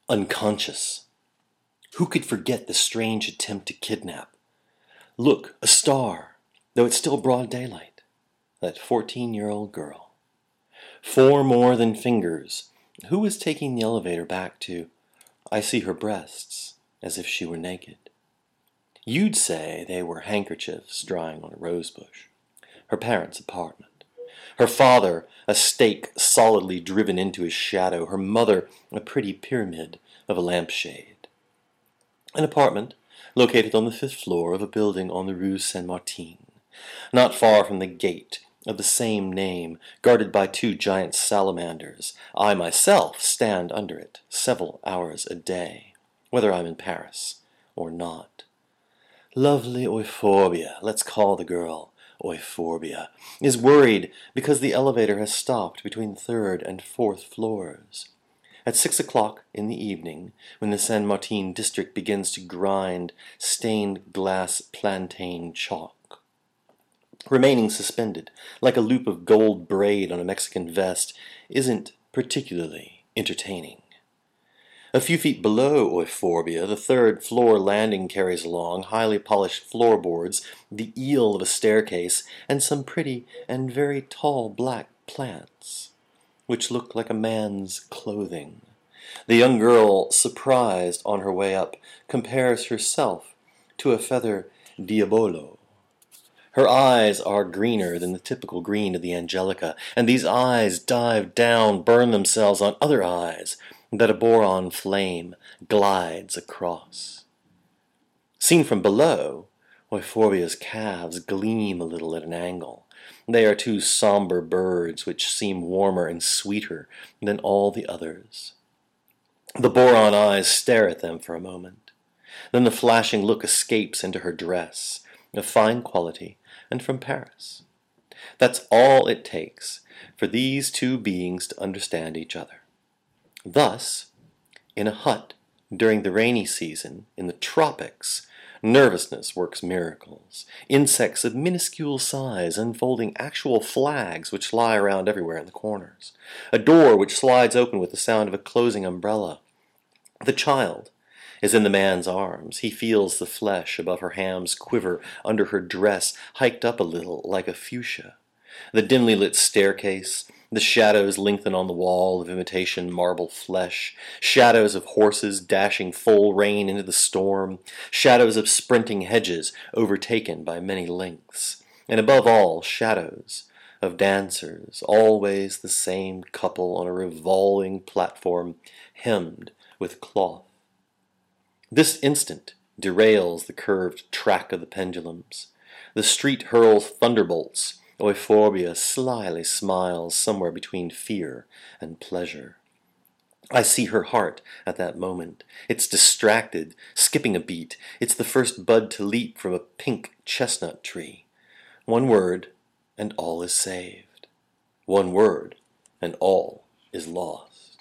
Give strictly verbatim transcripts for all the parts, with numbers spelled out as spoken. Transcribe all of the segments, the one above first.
Unconscious. Who could forget the strange attempt to kidnap? Look, a star, though it's still broad daylight. That fourteen-year-old girl. Four more than fingers. Who was taking the elevator back to I see her breasts, as if she were naked? You'd say they were handkerchiefs drying on a rosebush. Her parents' apartment. Her father, a stake solidly driven into his shadow. Her mother, a pretty pyramid of a lampshade. An apartment located on the fifth floor of a building on the Rue Saint-Martin, not far from the gate of the same name, guarded by two giant salamanders. I myself stand under it several hours a day, whether I'm in Paris or not. Lovely Euphorbia, let's call the girl Euphorbia, is worried because the elevator has stopped between the third and fourth floors. At six o'clock in the evening, when the Saint-Martin district begins to grind stained glass plantain chalk, remaining suspended like a loop of gold braid on a Mexican vest, isn't particularly entertaining. A few feet below Euphorbia, the third floor landing carries along highly polished floorboards, the eel of a staircase, and some pretty and very tall black plants, which look like a man's clothing. The young girl, surprised on her way up, compares herself to a feather diavolo. Her eyes are greener than the typical green of the Angelica, and these eyes dive down, burn themselves on other eyes that a boron flame glides across. Seen from below, Euphorbia's calves gleam a little at an angle. They are two somber birds which seem warmer and sweeter than all the others. The boron eyes stare at them for a moment. Then the flashing look escapes into her dress, of fine quality and from Paris. That's all it takes for these two beings to understand each other. Thus, in a hut during the rainy season in the tropics, nervousness works miracles. Insects of minuscule size unfolding actual flags which lie around everywhere in the corners. A door which slides open with the sound of a closing umbrella. The child is in the man's arms. He feels the flesh above her hams quiver under her dress, hiked up a little like a fuchsia. The dimly lit staircase, the shadows lengthen on the wall of imitation marble flesh, shadows of horses dashing full rein into the storm, shadows of sprinting hedges overtaken by many lengths, and above all, shadows of dancers, always the same couple on a revolving platform hemmed with cloth. This instant derails the curved track of the pendulums. The street hurls thunderbolts. Euphorbia slyly smiles somewhere between fear and pleasure. I see her heart at that moment. It's distracted, skipping a beat. It's the first bud to leap from a pink chestnut tree. One word, and all is saved. One word, and all is lost.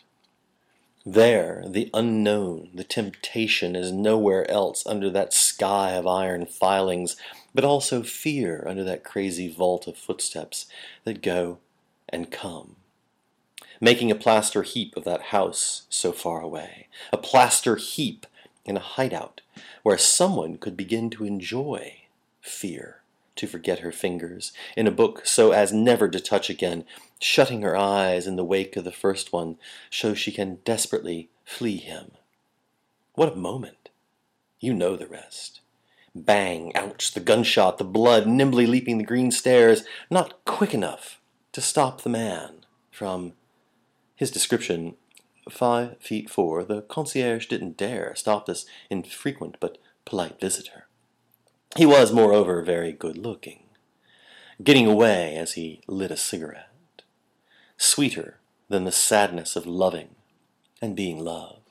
There, the unknown, the temptation is nowhere else under that sky of iron filings, but also fear under that crazy vault of footsteps that go and come. Making a plaster heap of that house so far away, a plaster heap in a hideout where someone could begin to enjoy fear, to forget her fingers, in a book so as never to touch again, shutting her eyes in the wake of the first one so she can desperately flee him. What a moment! You know the rest. Bang, ouch, the gunshot, the blood nimbly leaping the green stairs, not quick enough to stop the man from his description. Five feet four, the concierge didn't dare stop this infrequent but polite visitor. He was, moreover, very good-looking, getting away as he lit a cigarette, sweeter than the sadness of loving and being loved.